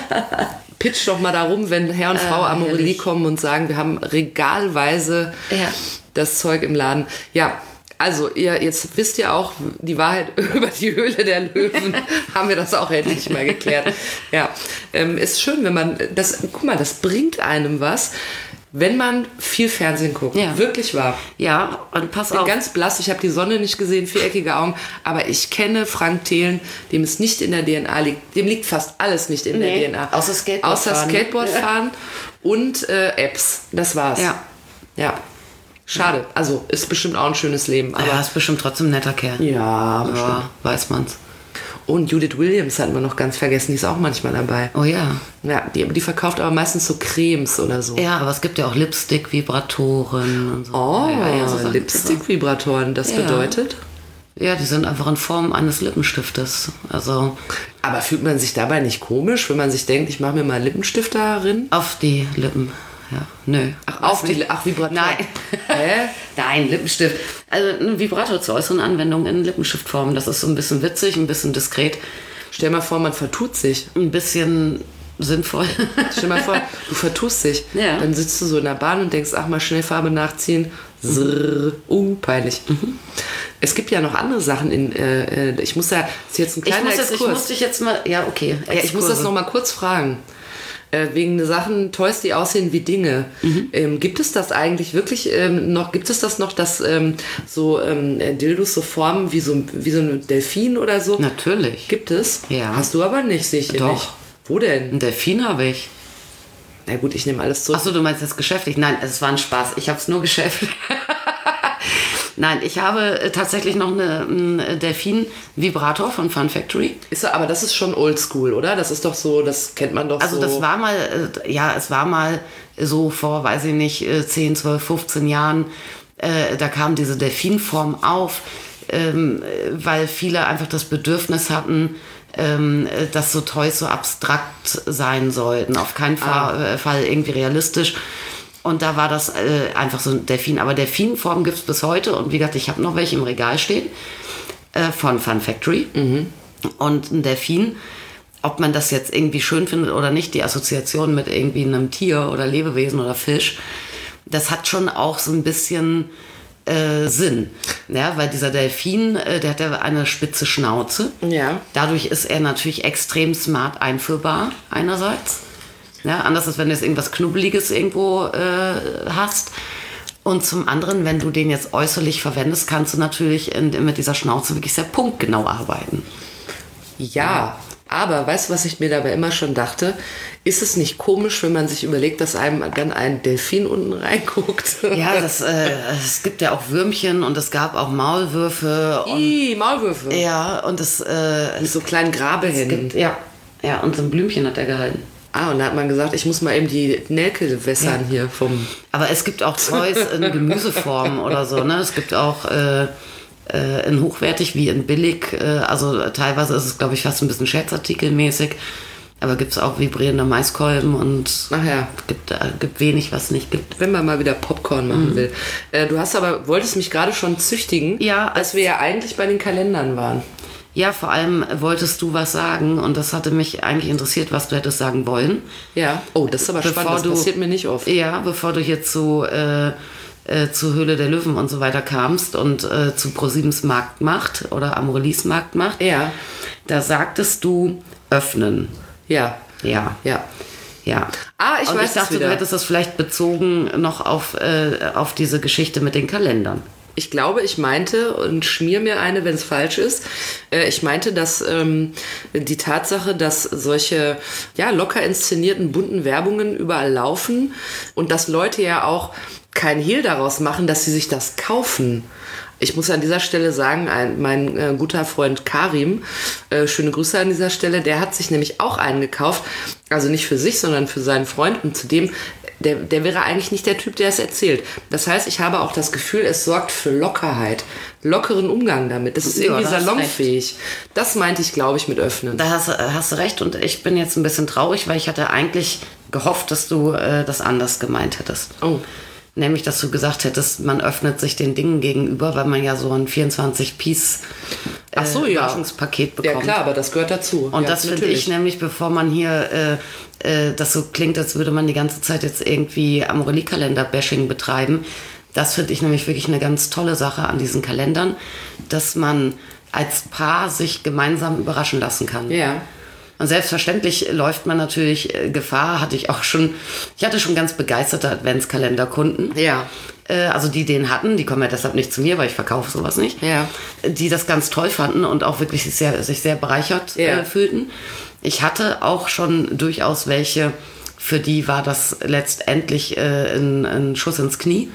Pitch doch mal darum, wenn Herr und Frau äh, Amorelie herrlich. kommen und sagen, wir haben regalweise ja. das Zeug im Laden. Ja, also ihr, jetzt wisst ihr auch die Wahrheit über die Höhle der Löwen. Haben wir das auch endlich mal geklärt. Ja, ähm, ist schön, wenn man... das. Guck mal, das bringt einem was, wenn man viel Fernsehen guckt. Ja. Wirklich wahr. Ja, und pass ich bin auf. ganz blass, ich habe die Sonne nicht gesehen, viereckige Augen, aber ich kenne Frank Thelen, dem es nicht in der D N A liegt. Dem liegt fast alles nicht in nee, der D N A. Außer Skateboardfahren. Außer Skateboardfahren ja. und äh, Apps. Das war's. Ja. Ja. Schade. Also, ist bestimmt auch ein schönes Leben. Aber ja, ist bestimmt trotzdem ein netter Kerl. Ja, ja weiß man's. Und Judith Williams hatten wir noch ganz vergessen, die ist auch manchmal dabei. Oh ja. Ja, die, die verkauft aber meistens so Cremes oder so. Ja, aber es gibt ja auch Lipstick-Vibratoren und so. Oh, ja, ja, so Lipstick-Vibratoren, das ja. bedeutet? Ja, die sind einfach in Form eines Lippenstiftes. Also aber fühlt man sich dabei nicht komisch, wenn man sich denkt, ich mache mir mal Lippenstift darin? auf die Lippen. Ja, nö. Ach, auf die, ach, Vibrator. Nein. Hä? Nein, Lippenstift. Also ein Vibrator zur äußeren Anwendung in Lippenstiftform. Das ist so ein bisschen witzig, ein bisschen diskret, Stell mal vor, man vertut sich. ein bisschen sinnvoll. Stell mal vor, du vertust dich. Ja. Dann sitzt du so in der Bahn und denkst, ach mal schnell Farbe nachziehen. Zrrr. Uh, peinlich. Mhm. Es gibt ja noch andere Sachen in, äh, äh, ich muss da, das ist jetzt ein Ich kleiner muss, jetzt, ich Exkurs. muss dich jetzt mal, ja okay. Ja, ich muss das noch mal kurz fragen. Äh, wegen Sachen, Toys, die aussehen wie Dinge. Mhm. Ähm, gibt es das eigentlich wirklich ähm, noch, gibt es das noch, dass ähm, so ähm, Dildos so formen wie so, wie so ein Delfin oder so? Natürlich. Gibt es? Ja. Hast du aber nicht, sehe ich hier Doch. nicht. Wo denn? Ein Delfin habe ich. Na gut, ich nehme alles zurück. Achso, du meinst jetzt geschäftlich? Nein, es war ein Spaß. Ich habe es nur geschäftlich. Nein, ich habe äh, tatsächlich noch eine, einen Delfin-Vibrator von Fun Factory. Ist, aber das ist schon oldschool, oder? Das ist doch so, das kennt man doch Also so. das war mal, äh, ja, es war mal so vor, weiß ich nicht, äh, zehn, zwölf, fünfzehn Jahren, äh, da kam diese Delfinform auf, ähm, äh, weil viele einfach das Bedürfnis hatten, ähm, äh, dass so Toys so abstrakt sein sollten. Auf keinen Fall, Ah. äh, Fall irgendwie realistisch. Und da war das äh, einfach so ein Delfin. Aber Delfinform gibt es bis heute. Und wie gesagt, ich habe noch welche im Regal stehen äh, von Fun Factory. Mhm. Und ein Delfin, ob man das jetzt irgendwie schön findet oder nicht, die Assoziation mit irgendwie einem Tier oder Lebewesen oder Fisch, das hat schon auch so ein bisschen äh, Sinn. Ja, weil dieser Delfin, äh, der hat ja eine spitze Schnauze. Ja. Dadurch ist er natürlich extrem smart einführbar einerseits. Ja, anders als wenn du jetzt irgendwas Knubbeliges irgendwo äh, hast. Und zum anderen, wenn du den jetzt äußerlich verwendest, kannst du natürlich in, mit dieser Schnauze wirklich sehr punktgenau arbeiten. Ja, aber weißt du, was ich mir dabei immer schon dachte? Ist es nicht komisch, wenn man sich überlegt, dass einem dann ein Delfin unten reinguckt? Ja, das, äh, es gibt ja auch Würmchen und es gab auch Maulwürfe. Und, Ih, Maulwürfe. ja, und es, äh, Mit so kleinen Grabehänden. gibt, ja, ja, und so ein Blümchen hat er gehalten. Ah, und da hat man gesagt, ich muss mal eben die Nelke wässern Ja. hier vom... Aber es gibt auch Toys in Gemüseform oder so, ne? Es gibt auch äh, äh, in hochwertig wie in billig. Äh, also teilweise ist es, glaube ich, fast ein bisschen Scherzartikelmäßig. Aber gibt es auch vibrierende Maiskolben und Ach ja. gibt, äh, gibt wenig, was es nicht gibt. Wenn man mal wieder Popcorn machen will. Äh, du hast aber, wolltest mich gerade schon züchtigen, Ja, als wir ja eigentlich bei den Kalendern waren. Ja, vor allem wolltest du was sagen und das hatte mich eigentlich interessiert, was du hättest sagen wollen. Ja. Oh, das ist aber Bevor spannend, das du- passiert mir nicht oft. Ja, bevor du hier zu, äh, äh, zu Höhle der Löwen und so weiter kamst und äh, zu ProSiebens Marktmacht oder Amorelis Marktmacht. Ja. Da sagtest du öffnen. Ja. Ja. Ja. Ja. Ah, ich und weiß ich es dachte, wieder. du hättest das vielleicht bezogen noch auf, äh, auf diese Geschichte mit den Kalendern. Ich glaube, ich meinte, und schmier mir eine, wenn es falsch ist, äh, ich meinte, dass ähm, die Tatsache, dass solche ja, locker inszenierten bunten Werbungen überall laufen und dass Leute ja auch kein Hehl daraus machen, dass sie sich das kaufen. Ich muss an dieser Stelle sagen, ein, mein äh, guter Freund Karim, äh, schöne Grüße an dieser Stelle, der hat sich nämlich auch einen gekauft, also nicht für sich, sondern für seinen Freund und zudem Der, der wäre eigentlich nicht der Typ, der es erzählt. Das heißt, ich habe auch das Gefühl, es sorgt für Lockerheit, lockeren Umgang damit. Das ist Ja, irgendwie da hast du salonfähig. Das meinte ich, glaube ich, mit öffnen. Da hast, hast du recht und ich bin jetzt ein bisschen traurig, weil ich hatte eigentlich gehofft, dass du äh, das anders gemeint hättest. Oh. Nämlich, dass du gesagt hättest, man öffnet sich den Dingen gegenüber, weil man ja so ein vierundzwanzig Piece äh, Ach so, ja. Überraschungspaket bekommt. Ja klar, aber das gehört dazu. Und ja, das finde natürlich. ich nämlich, bevor man hier, äh, äh, das so klingt, als würde man die ganze Zeit jetzt irgendwie Amorelie-Kalender-Bashing betreiben. Das finde ich nämlich wirklich eine ganz tolle Sache an diesen Kalendern, dass man als Paar sich gemeinsam überraschen lassen kann. Ja. Und selbstverständlich läuft man natürlich äh, Gefahr, hatte ich auch schon, ich hatte schon ganz begeisterte Adventskalenderkunden. Ja. Äh, also die den hatten, die kommen ja deshalb nicht zu mir, weil ich verkaufe sowas nicht. Ja. Die das ganz toll fanden und auch wirklich sich sehr, sich sehr bereichert Ja. äh, fühlten. Ich hatte auch schon durchaus welche für die war das letztendlich äh, ein, ein Schuss ins Knie,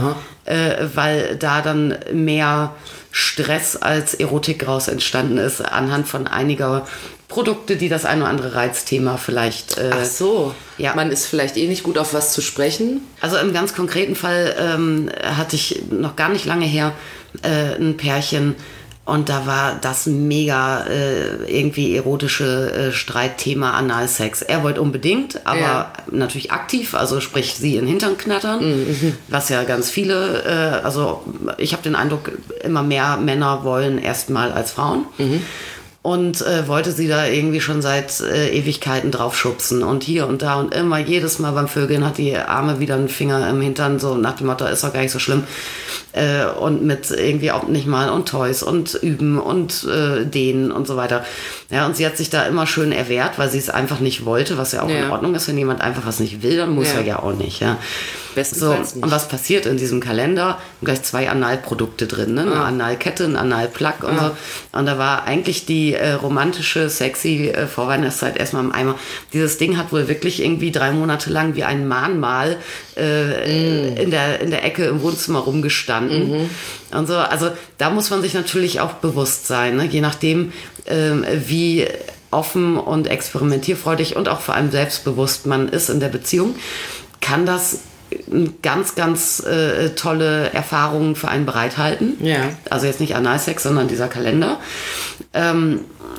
äh, weil da dann mehr Stress als Erotik raus entstanden ist, anhand von einiger Produkte, die das ein oder andere Reizthema vielleicht... Äh, Ach so, ja. Man ist vielleicht eh nicht gut auf was zu sprechen. Also im ganz konkreten Fall ähm, hatte ich noch gar nicht lange her äh, ein Pärchen und da war das mega äh, irgendwie erotische äh, Streitthema Analsex. Er wollte unbedingt, aber Ja. natürlich aktiv, also sprich sie in den Hintern knattern, mhm. was ja ganz viele, äh, also ich habe den Eindruck, immer mehr Männer wollen erstmal als Frauen. Mhm. Und äh, wollte sie da irgendwie schon seit äh, Ewigkeiten draufschubsen. Und hier und da und immer, jedes Mal beim Vögeln hat die Arme wieder einen Finger im Hintern, so nach dem Motto, ist doch gar nicht so schlimm. Äh, und mit irgendwie auch nicht mal und Toys und Üben und äh, Dehnen und so weiter. Ja, und sie hat sich da immer schön erwehrt, weil sie es einfach nicht wollte, was ja auch Ja. in Ordnung ist. Wenn jemand einfach was nicht will, dann muss Ja. er ja auch nicht. Ja. So, Bestenfalls nicht. und was passiert in diesem Kalender? Gleich zwei Analprodukte drin, ne? Eine Ah. Analkette, ein Analplug und Ah. so. Und da war eigentlich die äh, romantische, sexy äh, Vorweihnachtszeit erstmal im Eimer. Dieses Ding hat wohl wirklich irgendwie drei Monate lang wie ein Mahnmal äh, Mm. in, der, in der Ecke im Wohnzimmer rumgestanden. Mhm. Und so, also da muss man sich natürlich auch bewusst sein, ne? Je nachdem, ähm, wie offen und experimentierfreudig und auch vor allem selbstbewusst man ist in der Beziehung, kann das ganz, ganz äh, tolle Erfahrungen für einen bereithalten. Ja. Also jetzt nicht Analsex, sondern dieser Kalender. Ähm,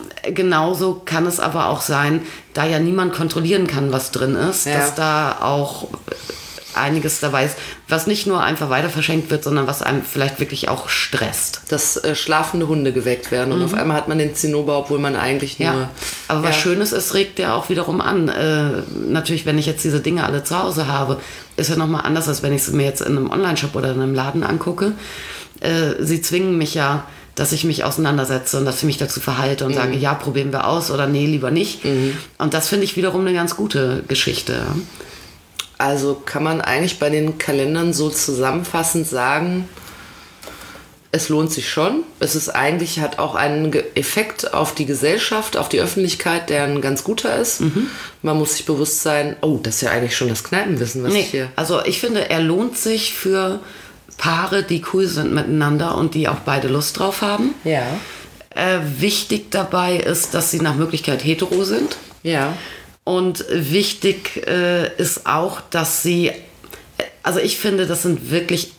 genauso kann es aber auch sein, da ja niemand kontrollieren kann, was drin ist, Ja. dass da auch einiges dabei ist, was nicht nur einfach weiter verschenkt wird, sondern was einem vielleicht wirklich auch stresst. Dass äh, schlafende Hunde geweckt werden und auf einmal hat man den Zinnober, obwohl man eigentlich nur... Ja, aber was Ja. Schönes ist, regt ja auch wiederum an. Äh, natürlich, wenn ich jetzt diese Dinge alle zu Hause habe, ist ja nochmal anders, als wenn ich sie mir jetzt in einem Online-Shop oder in einem Laden angucke. Äh, sie zwingen mich ja, dass ich mich auseinandersetze und dass ich mich dazu verhalte und Mhm. sage, ja, probieren wir aus oder nee, lieber nicht. Mhm. Und das finde ich wiederum eine ganz gute Geschichte. Also kann man eigentlich bei den Kalendern so zusammenfassend sagen, es lohnt sich schon. Es ist eigentlich, hat auch einen Ge- Effekt auf die Gesellschaft, auf die Öffentlichkeit, der ein ganz guter ist. Mhm. Man muss sich bewusst sein, oh, das ist ja eigentlich schon das Kneipenwissen, was Nee, ich hier... also ich finde, er lohnt sich für Paare, die cool sind miteinander und die auch beide Lust drauf haben. Ja. Äh, wichtig dabei ist, dass sie nach Möglichkeit hetero sind. Ja. Und wichtig äh, ist auch, dass sie, also ich finde, das sind wirklich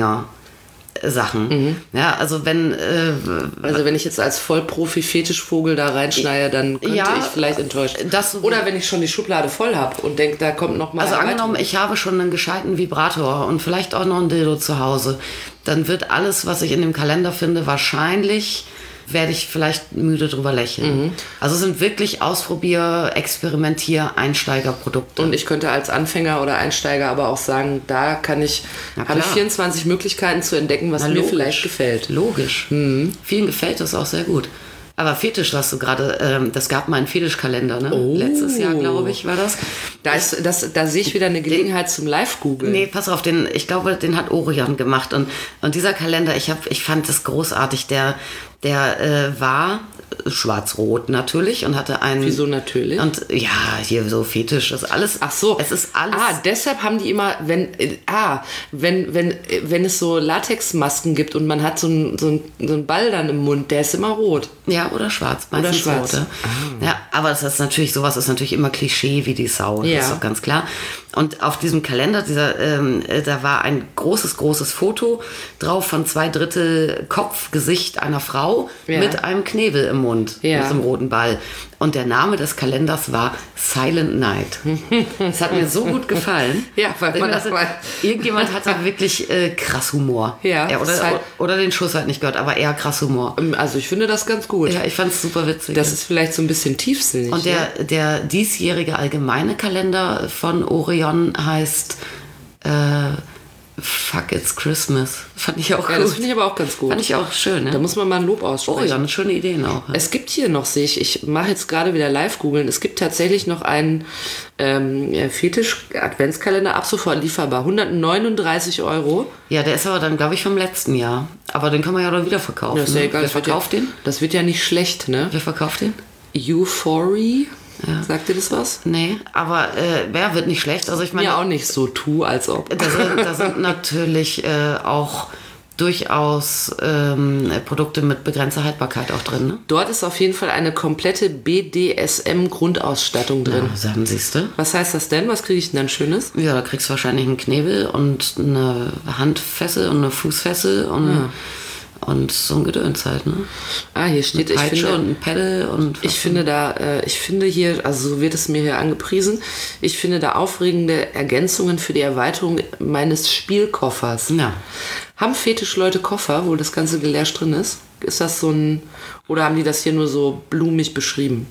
Anfänger-Sachen. Mhm. Ja, also wenn... Äh, Also wenn ich jetzt als Vollprofi-Fetischvogel da reinschneide, dann könnte Ja, ich vielleicht enttäuscht. das so- Oder wenn ich schon die Schublade voll habe und denke, da kommt noch mal... Also eine angenommen, weitere. ich habe schon einen gescheiten Vibrator und vielleicht auch noch ein Dildo zu Hause, dann wird alles, was ich in dem Kalender finde, wahrscheinlich werde ich vielleicht müde drüber lächeln. Mhm. Also es sind wirklich Ausprobier-, Experimentier-, Einsteigerprodukte. Und ich könnte als Anfänger oder Einsteiger aber auch sagen, da kann ich, Na habe ich klar. vierundzwanzig Möglichkeiten zu entdecken, was Na, mir logisch. vielleicht gefällt. Logisch. Mhm. Vielen gefällt das auch sehr gut. Aber Fetisch, hast du gerade, ähm, das gab mal einen Fetischkalender, ne? Oh. Letztes Jahr, glaube ich, war das. Da, ist, das, da sehe ich wieder eine Gelegenheit zum Live-Googeln. Nee, pass auf, den, ich glaube, den hat Orion gemacht. Und, und dieser Kalender, ich, hab, ich fand das großartig. Der, der äh, war schwarz-rot natürlich und hatte einen... Wieso natürlich? Und ja, hier so Fetisch, das ist alles... Ach so. Es ist alles... Ah, deshalb haben die immer, wenn, äh, ah, wenn, wenn, äh, wenn es so Latexmasken gibt und man hat so einen so einen- so einen Ball dann im Mund, der ist immer rot. Ja, oder schwarz. Oder meistens schwarz. Rot, ja. Ja, aber das ist natürlich, sowas ist natürlich immer Klischee wie die Sau. Ja. Das ist doch ganz klar. Und auf diesem Kalender, dieser, ähm, äh, da war ein großes, großes Foto drauf von zwei Drittel Kopf, Gesicht einer Frau Ja. mit einem Knebel im Mund, Ja. mit so einem roten Ball. Und der Name des Kalenders war Silent Night. Das hat mir so gut gefallen. Ja, weil man das Also, mal- irgendjemand hat da wirklich äh, krass Humor. Ja, oder, Sil- oder den Schuss halt nicht gehört, aber eher krass Humor. Also ich finde das ganz gut. Ja, ich fand es super witzig. Das ist vielleicht so ein bisschen tiefsinnig. Und ne? der, der diesjährige allgemeine Kalender von Orion heißt äh, Fuck It's Christmas. Fand ich auch Ja, gut. das finde ich aber auch ganz gut. Fand ich auch schön, ne? Da muss man mal ein Lob aussprechen. Orion, schöne Ideen auch. Ja. Es gibt hier noch, sehe ich, ich mache jetzt gerade wieder live googeln, es gibt tatsächlich noch einen ähm, ja, Fetisch-Adventskalender, ab sofort lieferbar, hundertneununddreißig Euro. Ja, der ist aber dann, glaube ich, vom letzten Jahr. Aber den kann man ja doch wieder verkaufen. Ja, ist ja ne? egal, Wer das wird verkauft ja, den? Das wird ja nicht schlecht, ne? Wer verkauft den? Euphoria, Ja. Sagt dir das was? Nee, aber äh, wer wird nicht schlecht? Also ich meine, Mir auch nicht so, tu als ob. Da sind, da sind natürlich äh, auch durchaus ähm, Produkte mit begrenzter Haltbarkeit auch drin. Ne? Dort ist auf jeden Fall eine komplette B D S M-Grundausstattung drin. Ja, sagen siehst du. Was heißt das denn? Was kriege ich denn dann Schönes? Ja, da kriegst du wahrscheinlich einen Knebel und eine Handfessel und eine Fußfessel und, Ja. und so ein Gedöns halt. Ne? Ah, hier steht, Eine ich Peitsche finde, und ein Pedal und ich finde da, äh, ich finde hier, also so wird es mir hier angepriesen, ich finde da aufregende Ergänzungen für die Erweiterung meines Spielkoffers. ja. Haben Fetischleute Koffer, wo das ganze Gelärsch drin ist? Ist das so ein, oder haben die das hier nur so blumig beschrieben?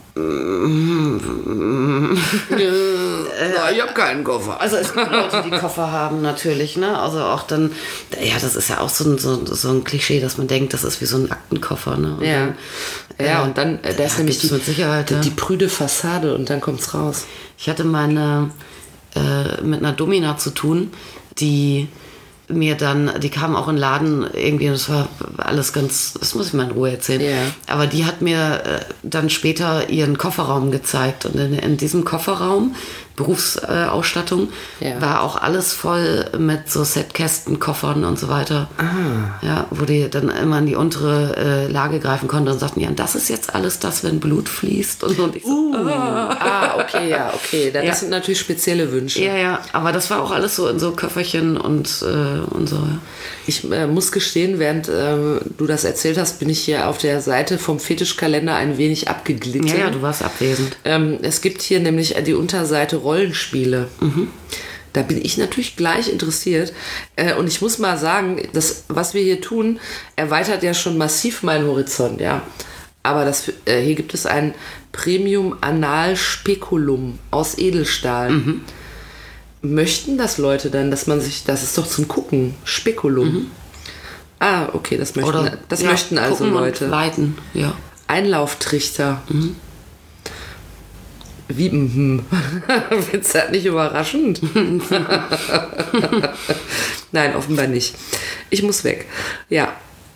ja, ich habe keinen Koffer. Also es gibt Leute, die Koffer haben natürlich, ne? Also auch dann, ja, das ist ja auch so ein, so, so ein Klischee, dass man denkt, das ist wie so ein Aktenkoffer, ne? Und Ja. dann, Ja, äh, und dann, äh, da ist ja, nämlich die, gibt's mit Sicherheit, die, ja. die prüde Fassade und dann kommt's raus. Ich hatte meine äh, mit einer Domina zu tun, die mir dann, die kam auch in den Laden irgendwie, das war alles ganz, das muss ich mal in Ruhe erzählen. Ja. Aber die hat mir äh, dann später ihren Kofferraum gezeigt und in, in diesem Kofferraum, Berufsausstattung, Ja. war auch alles voll mit so Setkästen, Koffern und so weiter. Ah. Ja, wo die dann immer in die untere äh, Lage greifen konnte und sagten, ja, das ist jetzt alles das, wenn Blut fließt und so. Und ich so, Uh. Ah, okay, ja, okay. Das Ja. sind natürlich spezielle Wünsche. ja, ja, aber das war auch alles so in so Köfferchen und, äh, und so. Ja. Ich äh, muss gestehen, während äh, du das erzählt hast, bin ich hier auf der Seite vom Fetischkalender ein wenig abgeglitten. Ja, ja, du warst abwesend. Ähm, es gibt hier nämlich die Unterseite Rollenspiele. Mhm. Da bin ich natürlich gleich interessiert. Äh, und ich muss mal sagen, das, was wir hier tun, erweitert ja schon massiv meinen Horizont, ja. Aber das, äh, hier gibt es ein Premium Anal Speculum aus Edelstahl. Mhm. Möchten das Leute dann, dass man sich, das ist doch zum Gucken, Spekulum. Mhm. Ah, okay, das möchten, Oder, das ja, möchten also gucken Leute. Und leiten, ja. Einlauftrichter. Mhm. Wie, mhm. Findest du das nicht überraschend? Nein, offenbar nicht. Ich muss weg. Ja.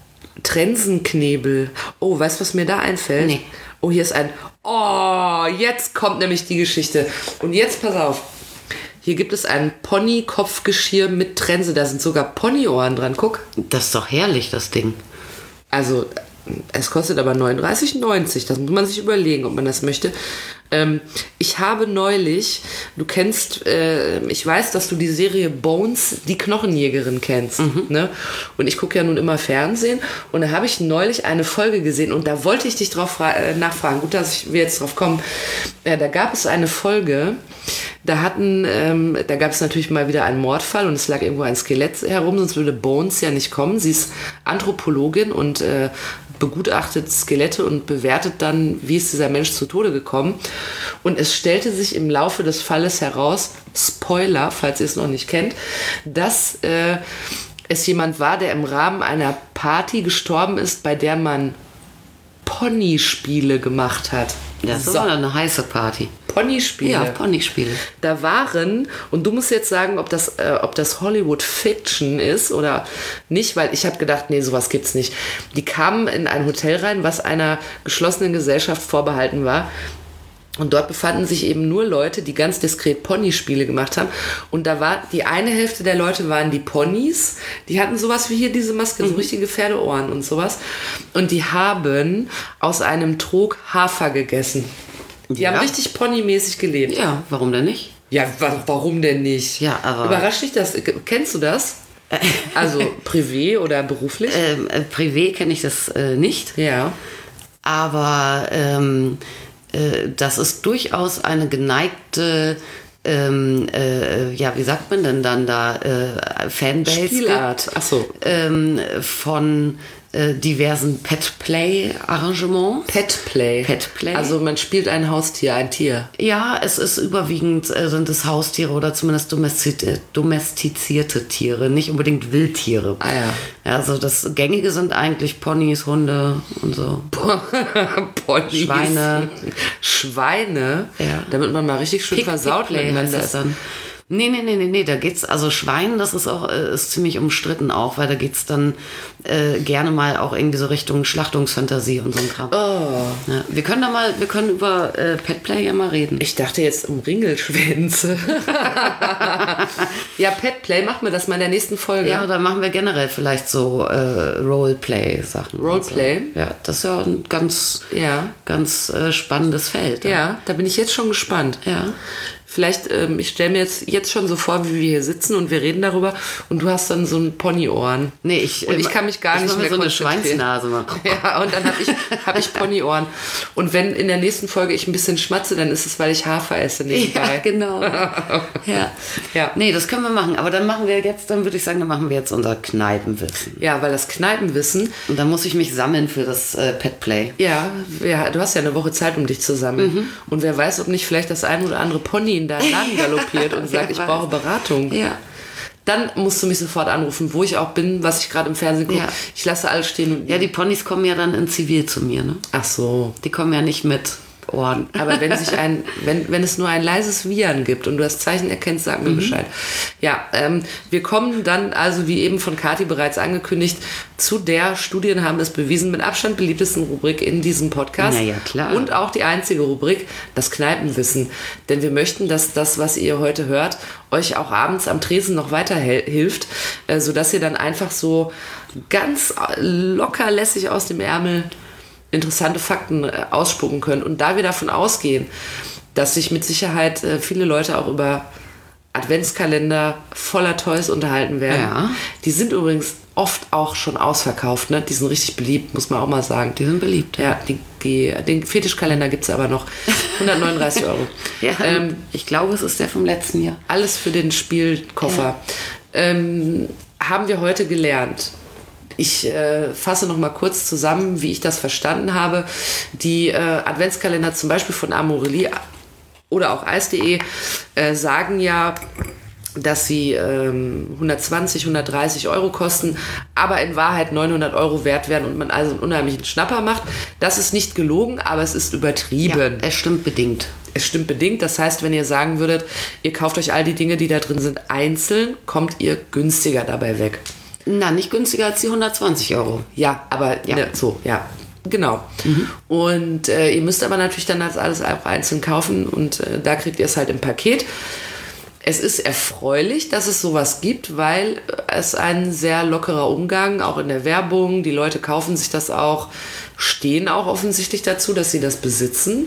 Trensenknebel. Oh, weißt du, was mir da einfällt? Nee. Oh, hier ist ein... Oh, jetzt kommt nämlich die Geschichte. Und jetzt pass auf. Hier gibt es ein Pony-Kopfgeschirr mit Trense. Da sind sogar Ponyohren dran. Guck. Das ist doch herrlich, das Ding. Also, es kostet aber neununddreißig neunzig. Das muss man sich überlegen, ob man das möchte. Ähm, ich habe neulich, du kennst, äh, ich weiß, dass du die Serie Bones, die Knochenjägerin kennst. Mhm. Ne? Und ich gucke ja nun immer Fernsehen. Und da habe ich neulich eine Folge gesehen. Und da wollte ich dich drauf fra- äh, nachfragen. Gut, dass ich, wir jetzt drauf kommen. Äh, da gab es eine Folge, da hatten, ähm, da gab es natürlich mal wieder einen Mordfall und es lag irgendwo ein Skelett herum, sonst würde Bones ja nicht kommen. Sie ist Anthropologin und äh, begutachtet Skelette und bewertet dann, wie ist dieser Mensch zu Tode gekommen. Und es stellte sich im Laufe des Falles heraus, Spoiler, falls ihr es noch nicht kennt, dass äh, es jemand war, der im Rahmen einer Party gestorben ist, bei der man Ponyspiele gemacht hat. Das ist So. aber eine heiße Party. Ponyspiele. Ja, Ponyspiele. Da waren, und du musst jetzt sagen, ob das, äh, ob das Hollywood Fiction ist oder nicht, weil ich habe gedacht, nee, sowas gibt's nicht. Die kamen in ein Hotel rein, was einer geschlossenen Gesellschaft vorbehalten war. Und dort befanden sich eben nur Leute, die ganz diskret Ponyspiele gemacht haben. Und da war, die eine Hälfte der Leute waren die Ponys. Die hatten sowas wie hier diese Maske, so richtige Pferdeohren und sowas. Und die haben aus einem Trog Hafer gegessen. Die Ja. haben richtig ponymäßig gelebt. Ja, warum denn nicht? Ja, wa- warum denn nicht? Ja, aber- Überrascht dich das? Kennst du das? Also privé oder beruflich? Ähm, äh, privé kenne ich das äh, nicht, Ja. aber ähm, äh, das ist durchaus eine geneigte, ähm, äh, ja, wie sagt man denn dann da, äh, Fanbase Spielart. gibt, Ach so. ähm, von äh, diversen Pet-Play-Arrangements. Petplay. Petplay. Also man spielt ein Haustier, ein Tier. Ja, es ist überwiegend, äh, sind es Haustiere oder zumindest domestizierte, domestizierte Tiere, nicht unbedingt Wildtiere. Ah ja. Also das Gängige sind eigentlich Ponys, Hunde und so. Ponys. Schweine. Schweine? Ja. Damit man mal richtig schön Pick- versaut Pickplay heißt miteinander das ist. dann. Nee, nee, nee, nee, nee, da geht's, also Schwein, das ist auch, äh, ist ziemlich umstritten auch, weil da geht's dann äh, gerne mal auch irgendwie so Richtung Schlachtungsfantasie und so ein Kram. Oh. Ja, wir können da mal, wir können über äh, Petplay ja mal reden. Ich dachte jetzt um Ringelschwänze. Ja, Petplay, machen wir das mal in der nächsten Folge. Ja, dann machen wir generell vielleicht so äh, Roleplay-Sachen. Roleplay? So. Ja, das ist ja ein ganz, Ja. ganz äh, spannendes Feld. Ja, da bin ich jetzt schon gespannt. Ja. Vielleicht, ähm, ich stelle mir jetzt, jetzt schon so vor, wie wir hier sitzen und wir reden darüber und du hast dann so ein Ponyohren. Nee, ich, und ich kann mich gar ich nicht mach mir mehr so eine konzentrieren. Schweinsnase machen. Ja, und dann habe ich, hab ich Ponyohren. Und wenn in der nächsten Folge ich ein bisschen schmatze, dann ist es, weil ich Hafer esse nebenbei. Ja, genau. ja. Ja. Nee, das können wir machen. Aber dann machen wir jetzt, dann würde ich sagen, dann machen wir jetzt unser Kneipenwissen. Ja, weil das Kneipenwissen, Und dann muss ich mich sammeln für das äh, Petplay. ja, ja, du hast ja eine Woche Zeit, um dich zu sammeln. Mhm. Und wer weiß, ob nicht vielleicht das ein oder andere Pony in deinen Laden galoppiert und sagt, Wer ich weiß. brauche Beratung. Ja. Dann musst du mich sofort anrufen, wo ich auch bin, was ich gerade im Fernsehen gucke. Ja. Ich lasse alles stehen und Ja, die Ponys kommen ja dann in Zivil zu mir, ne? Ach so. Die kommen ja nicht mit Ohren. Aber wenn sich ein, wenn, wenn es nur ein leises Wiehern gibt und du das Zeichen erkennst, sag mir Mhm. Bescheid. Ja, ähm, wir kommen dann also, wie eben von Kathi bereits angekündigt, zu der, Studien haben es bewiesen, mit Abstand beliebtesten Rubrik in diesem Podcast. Na ja, klar. Und auch die einzige Rubrik, das Kneipenwissen. Denn wir möchten, dass das, was ihr heute hört, euch auch abends am Tresen noch weiterhilft, äh, sodass ihr dann einfach so ganz locker lässig aus dem Ärmel interessante Fakten äh, ausspucken könnt. Und da wir davon ausgehen, dass sich mit Sicherheit äh, viele Leute auch über Adventskalender voller Toys unterhalten werden. Ja. Die sind übrigens oft auch schon ausverkauft. Ne? Die sind richtig beliebt, muss man auch mal sagen. Die sind beliebt. Ja, die, die, den Fetischkalender gibt es aber noch. hundertneununddreißig Euro. Ja, Ähm, ich glaube, es ist der vom letzten Jahr. alles für den Spielkoffer. Ähm, haben wir heute gelernt. Ich äh, fasse noch mal kurz zusammen, wie ich das verstanden habe. Die äh, Adventskalender zum Beispiel von Amorelie oder auch eis punkt de äh, sagen ja, dass sie ähm, hundertzwanzig, hundertdreißig Euro kosten, aber in Wahrheit neunhundert Euro wert werden und man also einen unheimlichen Schnapper macht. Das ist nicht gelogen, aber es ist übertrieben. Ja, es stimmt bedingt. Es stimmt bedingt. Das heißt, wenn ihr sagen würdet, ihr kauft euch all die Dinge, die da drin sind, einzeln, kommt ihr günstiger dabei weg. Na, nicht günstiger als die hundertzwanzig Euro. Ja, aber Ja. Ne, so, ja. Genau. Und äh, ihr müsst aber natürlich dann das alles auch einzeln kaufen und äh, da kriegt ihr es halt im Paket. Es ist erfreulich, dass es sowas gibt, weil es ein sehr lockerer Umgang, auch in der Werbung. Die Leute kaufen sich das auch, stehen auch offensichtlich dazu, dass sie das besitzen.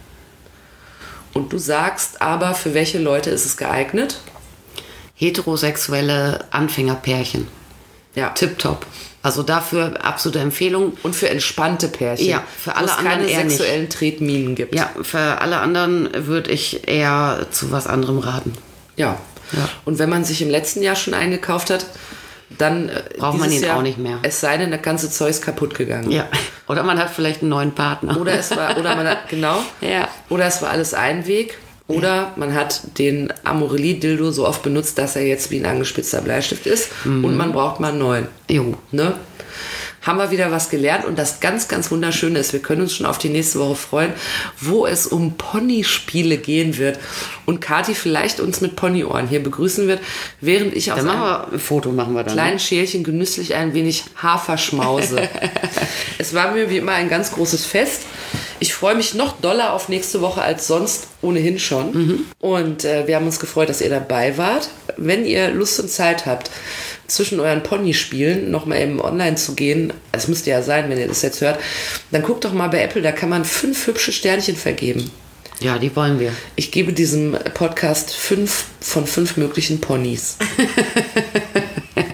Und du sagst aber, für welche Leute ist es geeignet? Heterosexuelle Anfängerpärchen. Ja. Tipptopp. Also dafür absolute Empfehlung. Und für entspannte Pärchen. Ja, für alle wo es anderen keine eher nicht. sexuellen Tretminen gibt. Ja, für alle anderen würde ich eher zu was anderem raten. Ja. Ja. Und wenn man sich im letzten Jahr schon eingekauft hat, dann äh, Braucht man dieses ihn Jahr, auch nicht mehr. Es sei denn, das ganze Zeug ist kaputt gegangen. Ja. Oder man hat vielleicht einen neuen Partner. Oder es war, oder man hat, genau. Ja. Oder es war alles Einweg. Oder man hat den Amorelie-Dildo so oft benutzt, dass er jetzt wie ein angespitzter Bleistift ist. Mhm. Und man braucht mal einen neuen. Jo. Ne? Haben wir wieder was gelernt und das ganz, ganz Wunderschöne ist, wir können uns schon auf die nächste Woche freuen, wo es um Ponyspiele gehen wird und Kathi vielleicht uns mit Ponyohren hier begrüßen wird, während ich aus Dann machen einem wir ein Foto, machen wir dann. kleinen Schälchen genüsslich ein wenig Hafer schmause. Es war mir wie immer ein ganz großes Fest. Ich freue mich noch doller auf nächste Woche als sonst ohnehin schon. Mhm. Und äh, wir haben uns gefreut, dass ihr dabei wart. Wenn ihr Lust und Zeit habt, zwischen euren Ponyspielen nochmal eben online zu gehen, das müsste ja sein, wenn ihr das jetzt hört, dann guckt doch mal bei Apple, da kann man fünf hübsche Sternchen vergeben. Ja, die wollen wir. Ich gebe diesem Podcast fünf von fünf möglichen Ponys.